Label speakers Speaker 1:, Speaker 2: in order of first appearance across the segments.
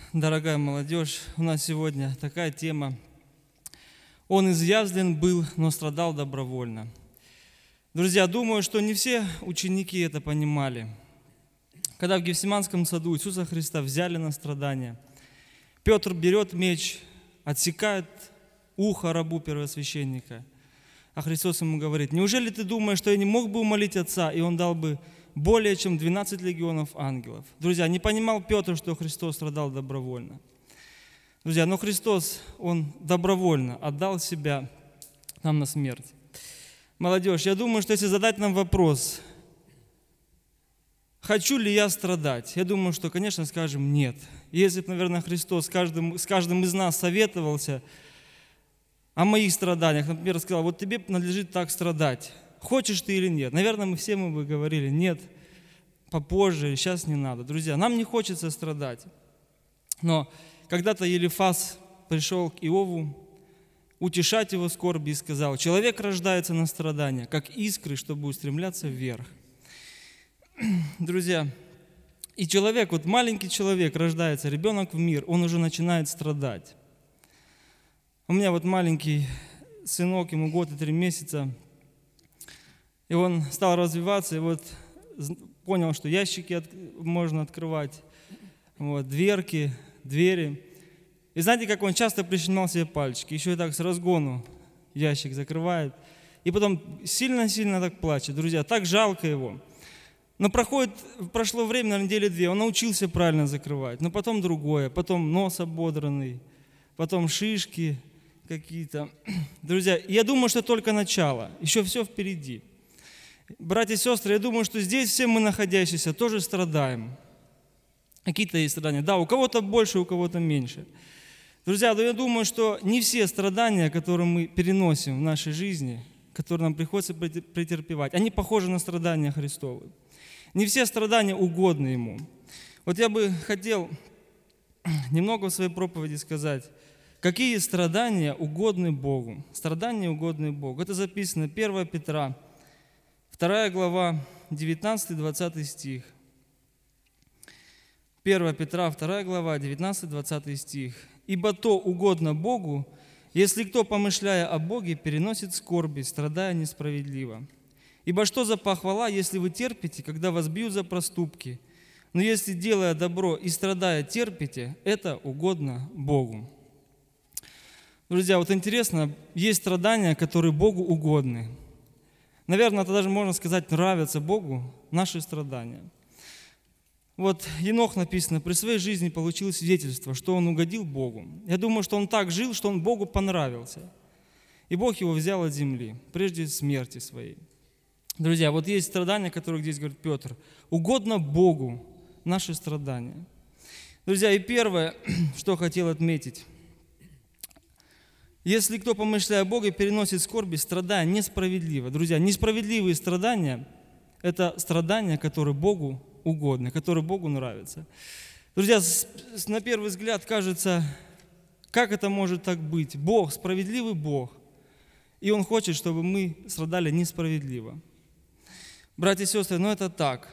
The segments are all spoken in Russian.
Speaker 1: Дорогая молодежь, у нас сегодня такая тема. Он изъязвлен был, но страдал добровольно. Друзья, думаю, что не все ученики это понимали. Когда в Гефсиманском саду Иисуса Христа взяли на страдания, Петр берет меч, отсекает ухо рабу первосвященника, а Христос ему говорит: «Неужели ты думаешь, что я не мог бы умолить Отца, и Он дал бы более чем 12 легионов ангелов?» Друзья, не понимал Петр, что Христос страдал добровольно. Друзья, но Христос, Он добровольно отдал себя нам на смерть. Молодежь, я думаю, что если задать нам вопрос, хочу ли я страдать, я думаю, что, конечно, скажем нет. Если бы, наверное, Христос с каждым из нас советовался о моих страданиях, например, сказал: вот тебе надлежит так страдать, хочешь ты или нет? Наверное, мы бы говорили: нет, попозже, сейчас не надо. Друзья, нам не хочется страдать. Но когда-то Елифаз пришел к Иову утешать его скорби и сказал: человек рождается на страдания, как искры, чтобы устремляться вверх. Друзья, и человек, вот маленький человек рождается, ребенок в мир, он уже начинает страдать. У меня вот маленький сынок, ему 1 год и 3 месяца, и он стал развиваться, и вот понял, что ящики можно открывать, вот, дверки, двери. И знаете, как он часто прищемлял себе пальчики, еще и так с разгону ящик закрывает, и потом сильно-сильно так плачет. Друзья, так жалко его. Но прошло время, наверное, недели 2, он научился правильно закрывать, но потом другое, потом нос ободранный, потом шишки какие-то. Друзья, я думаю, что только начало, еще все впереди. Братья и сестры, я думаю, что здесь все мы, находящиеся, тоже страдаем. Какие-то есть страдания. Да, у кого-то больше, у кого-то меньше. Друзья, я думаю, что не все страдания, которые мы переносим в нашей жизни, которые нам приходится претерпевать, они похожи на страдания Христовы. Не все страдания угодны Ему. Вот я бы хотел немного в своей проповеди сказать, какие страдания угодны Богу. Страдания угодны Богу. Это записано 1 Петра, 2 глава, 19-20 стих. 1 Петра, 2 глава, 19-20 стих. «Ибо то угодно Богу, если кто, помышляя о Боге, переносит скорби, страдая несправедливо. Ибо что за похвала, если вы терпите, когда вас бьют за проступки? Но если, делая добро и страдая, терпите, это угодно Богу». Друзья, вот интересно, есть страдания, которые Богу угодны. Наверное, это даже можно сказать, нравятся Богу наши страдания. Вот Енох, написано, при своей жизни получил свидетельство, что он угодил Богу. Я думаю, что он так жил, что он Богу понравился. И Бог его взял от земли, прежде смерти своей. Друзья, вот есть страдания, которые здесь говорит Петр. Угодно Богу наши страдания. Друзья, и первое, что хотел отметить. Если кто, помышляя о Боге, переносит скорби, страдая несправедливо. Друзья, несправедливые страдания – это страдания, которые Богу угодны, которые Богу нравятся. Друзья, на первый взгляд кажется, как это может так быть? Бог, справедливый Бог, и Он хочет, чтобы мы страдали несправедливо. Братья и сестры, но это так.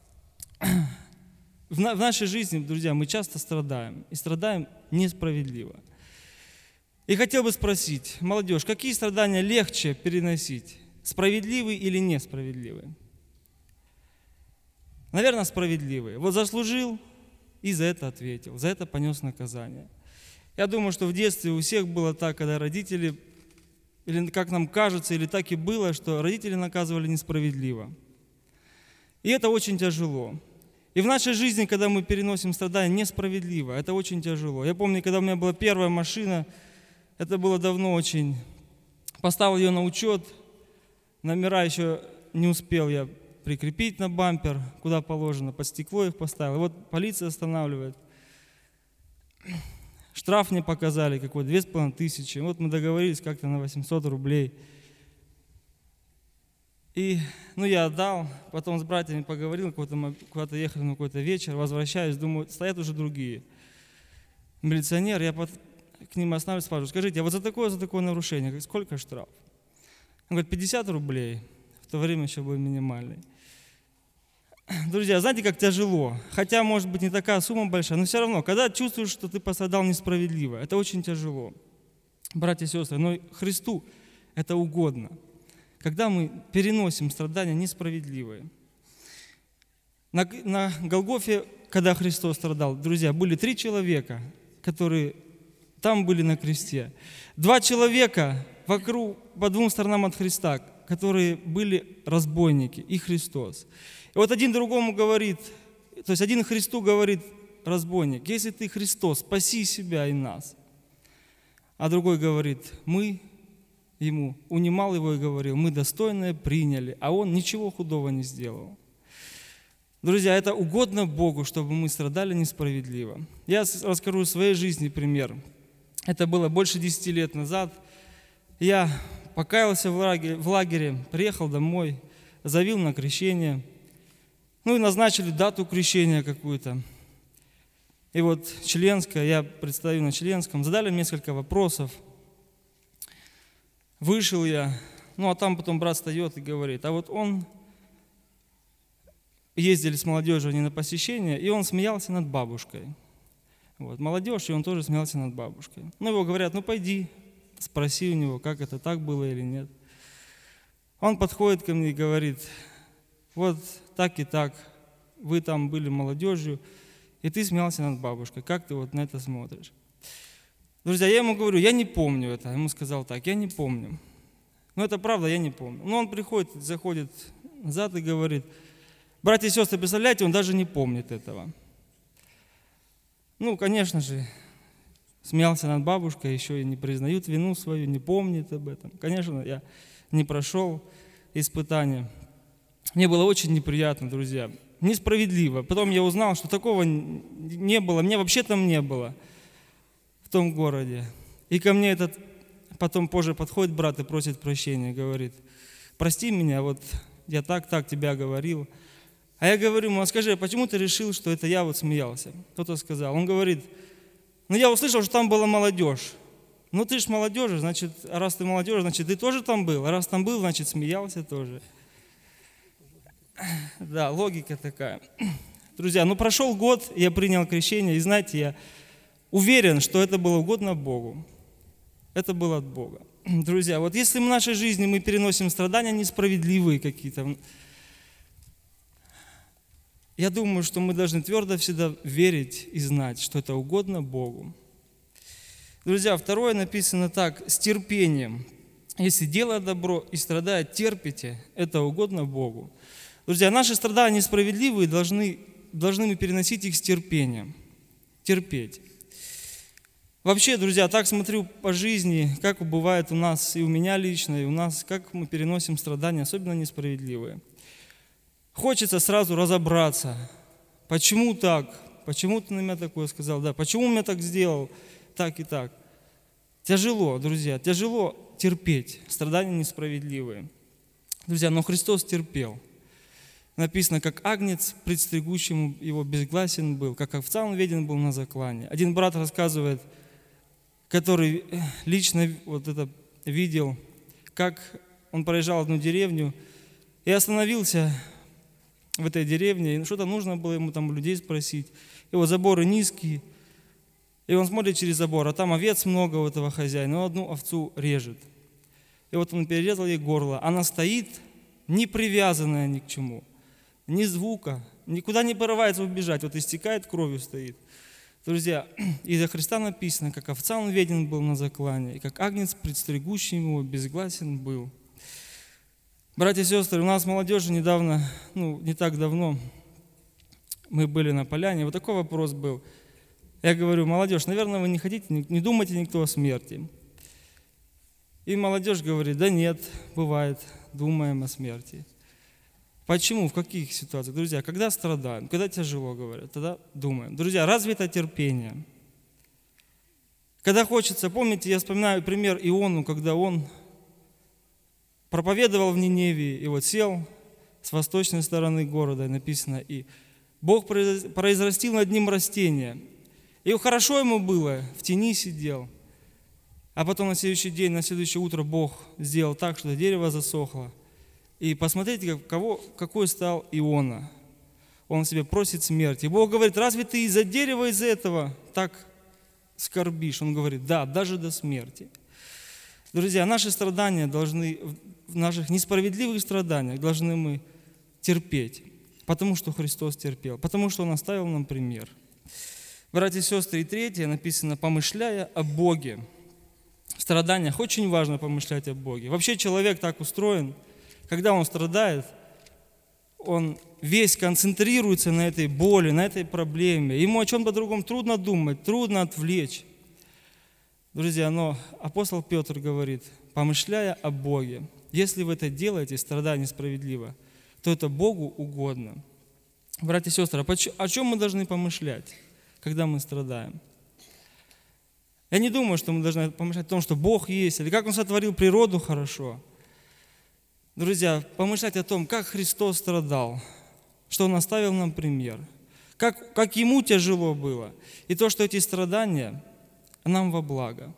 Speaker 1: В нашей жизни, друзья, мы часто страдаем, и страдаем несправедливо. И хотел бы спросить, молодежь, какие страдания легче переносить? Справедливые или несправедливые? Наверное, справедливые. Вот заслужил и за это ответил, за это понес наказание. Я думаю, что в детстве у всех было так, когда родители, или как нам кажется, или так и было, что родители наказывали несправедливо. И это очень тяжело. И в нашей жизни, когда мы переносим страдания несправедливо, это очень тяжело. Я помню, когда у меня была первая машина, это было давно очень. Поставил ее на учет, номера еще не успел я прикрепить на бампер, куда положено, под стекло их поставил. И вот полиция останавливает. Штраф мне показали какой-то, 2500. Вот мы договорились как-то на 800 рублей. И, я отдал, потом с братьями поговорил, куда-то ехали на какой-то вечер, возвращаюсь, думаю, стоят уже другие. Милиционер, я к ним останавливаюсь, спрашиваю: скажите, а вот за такое нарушение, сколько штраф? Он говорит: 50 рублей, в то время еще был минимальный. Друзья, знаете, как тяжело? Хотя, может быть, не такая сумма большая, но все равно, когда чувствуешь, что ты пострадал несправедливо, это очень тяжело. Братья и сестры, но Христу это угодно. Когда мы переносим страдания несправедливые. На Голгофе, когда Христос страдал, друзья, были 3 человека, которые там были на кресте. 2 человека вокруг, по 2 сторонам от Христа, которые были разбойники, и Христос. И вот один другому говорит, то есть один Христу говорит, разбойник, если ты Христос, спаси себя и нас. А другой говорит, мы ему, унимал его и говорил, мы достойное приняли, а он ничего худого не сделал. Друзья, это угодно Богу, чтобы мы страдали несправедливо. Я расскажу в своей жизни пример. Это было больше 10 лет назад. Я покаялся в лагере, приехал домой, завил на крещение. Ну и назначили дату крещения какую-то. И вот членская, я представил на членском, задали несколько вопросов. Вышел я, ну а там потом брат встает и говорит, а вот он, ездили с молодежью они на посещение, и он смеялся над бабушкой. Вот, молодежь, и он тоже смеялся над бабушкой. Ну его говорят, ну пойди, спроси у него, как это так было или нет. Он подходит ко мне и говорит, вот так и так, вы там были молодежью, и ты смеялся над бабушкой, как ты вот на это смотришь? Друзья, я ему говорю, я не помню это. Ему сказал так, я не помню. Ну это правда, я не помню. Но он приходит, заходит назад и говорит, братья и сестры, представляете, он даже не помнит этого. Ну, конечно же, смеялся над бабушкой, еще и не признают вину свою, не помнит об этом. Конечно, я не прошел испытания. Мне было очень неприятно, друзья, несправедливо. Потом я узнал, что такого не было, меня вообще там не было в том городе. И ко мне этот потом позже подходит брат и просит прощения, говорит, прости меня, вот я так тебя говорил. А я говорю ему, а скажи, а почему ты решил, что это я вот смеялся? Кто-то сказал. Он говорит, ну я услышал, что там была молодежь. Ну ты ж молодежь, значит, раз ты молодежь, значит, ты тоже там был. А раз там был, значит, смеялся тоже. Да, логика такая. Друзья, ну прошел год, я принял крещение, и знаете, я уверен, что это было угодно Богу. Это было от Бога. Друзья, вот если в нашей жизни мы переносим страдания несправедливые какие-то, я думаю, что мы должны твердо всегда верить и знать, что это угодно Богу. Друзья, второе написано так, с терпением. Если делая добро и страдая, терпите, это угодно Богу. Друзья, наши страдания несправедливые, должны мы переносить их с терпением. Терпеть. Вообще, друзья, так смотрю по жизни, как бывает у нас, и у меня лично, и у нас, как мы переносим страдания, особенно несправедливые. Хочется сразу разобраться, почему так, почему ты на меня такое сказал, да, почему меня так сделал, так и так. Тяжело, друзья, тяжело терпеть страдания несправедливые. Друзья, но Христос терпел. Написано, как агнец, предстригущему его безгласен был, как овца он веден был на заклане. Один брат рассказывает, который лично вот это видел, как он проезжал одну деревню и остановился в этой деревне, и что-то нужно было ему там у людей спросить. И вот заборы низкие, и он смотрит через забор, а там овец много у этого хозяина, он одну овцу режет. И вот он перерезал ей горло, она стоит, не привязанная ни к чему, ни звука, никуда не порывается убежать, вот истекает кровью стоит. Друзья, и за Христа написано, как овца он веден был на заклане, и как агнец, предстригущий его, безгласен был. Братья и сестры, у нас молодежи недавно, не так давно, мы были на поляне, вот такой вопрос был. Я говорю, молодежь, наверное, вы не хотите, не думаете никто о смерти. И молодежь говорит, да нет, бывает, думаем о смерти. Почему? В каких ситуациях? Друзья, когда страдаем, когда тяжело, говорят, тогда думаем. Друзья, разве это терпение? Когда хочется, помните, я вспоминаю пример Иону, когда он проповедовал в Ниневии, и вот сел с восточной стороны города, и написано, и Бог произрастил над ним растение. И хорошо ему было, в тени сидел. А потом на следующий день, на следующее утро Бог сделал так, что дерево засохло. И посмотрите, какой стал Иона. он себе просит смерти. И Бог говорит: разве ты из-за дерева, из-за этого так скорбишь? Он говорит: да, даже до смерти. Друзья, наши страдания должны, в наших несправедливых страданиях должны мы терпеть, потому что Христос терпел, потому что Он оставил нам пример. Братья и сестры, и третье написано: помышляя о Боге. В страданиях очень важно помышлять о Боге. Вообще человек так устроен, когда он страдает, он весь концентрируется на этой боли, на этой проблеме. Ему о чем-то другом трудно думать, трудно отвлечь. Друзья, но апостол Петр говорит: помышляя о Боге. Если вы это делаете, страдая несправедливо, то это Богу угодно. Братья и сестры, о чем мы должны помышлять, когда мы страдаем? Я не думаю, что мы должны помышлять о том, что Бог есть, или как Он сотворил природу хорошо. Друзья, помышлять о том, как Христос страдал, что Он оставил нам пример, как Ему тяжело было, и то, что эти страдания нам во благо.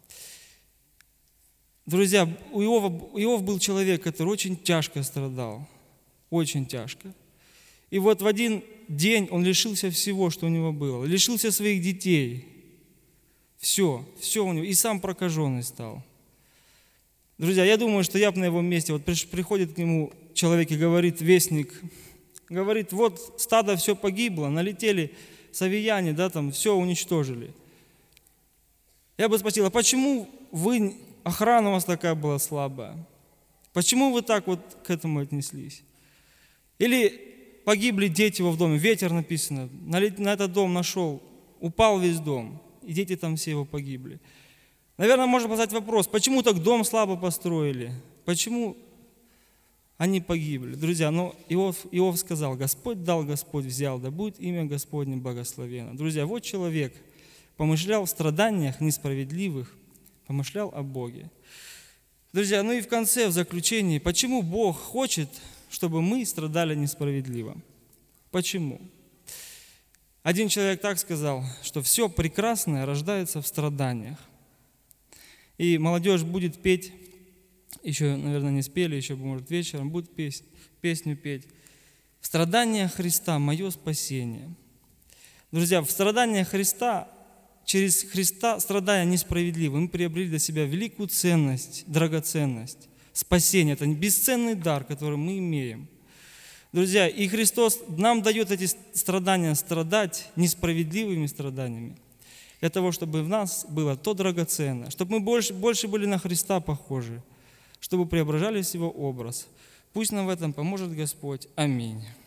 Speaker 1: Друзья, Иов был человек, который очень тяжко страдал, очень тяжко. И вот в один день он лишился всего, что у него было, лишился своих детей, все у него, и сам прокаженный стал. Друзья, я думаю, что я бы на его месте, вот приходит к нему человек и говорит, вестник, говорит: вот стадо все погибло, налетели савияне, да, там все уничтожили. Я бы спросил: а почему охрана у вас такая была слабая? Почему вы так вот к этому отнеслись? Или погибли дети его в доме, ветер написано, на этот дом нашел, упал весь дом, и дети там все его погибли. Наверное, можно задать вопрос: почему так дом слабо построили? Почему они погибли? Друзья, но Иов сказал: Господь дал, Господь взял, да будет имя Господне благословенно. Друзья, вот человек помышлял в страданиях несправедливых, помышлял о Боге. Друзья, ну и в конце, в заключении, почему Бог хочет, чтобы мы страдали несправедливо? Почему? Один человек так сказал, что все прекрасное рождается в страданиях. И молодежь будет петь, еще, наверное, не спели, еще, может, вечером, будет песню петь. В страданиях Христа мое спасение. Друзья, в страданиях Христа, через Христа, страдая несправедливо, мы приобрели для себя великую ценность, драгоценность, спасение. Это бесценный дар, который мы имеем. Друзья, и Христос нам дает эти страдания страдать несправедливыми страданиями, для того, чтобы в нас было то драгоценное, чтобы мы больше были на Христа похожи, чтобы преображались Его образ. Пусть нам в этом поможет Господь. Аминь.